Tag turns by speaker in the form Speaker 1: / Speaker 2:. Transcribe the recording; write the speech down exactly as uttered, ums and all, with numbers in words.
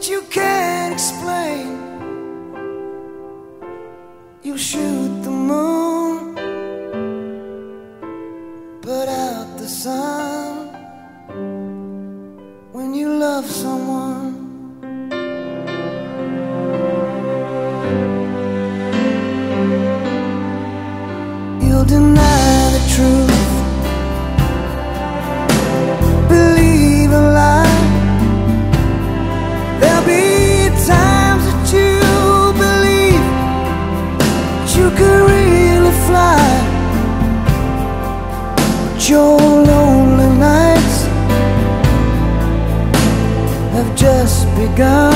Speaker 1: that you can't explain. You shoot the moon, put out the sun. When you love someone, you'll deny the truth, believe a lie. There'll be times that you believe that you could really fly, but your lonely nights have just begun.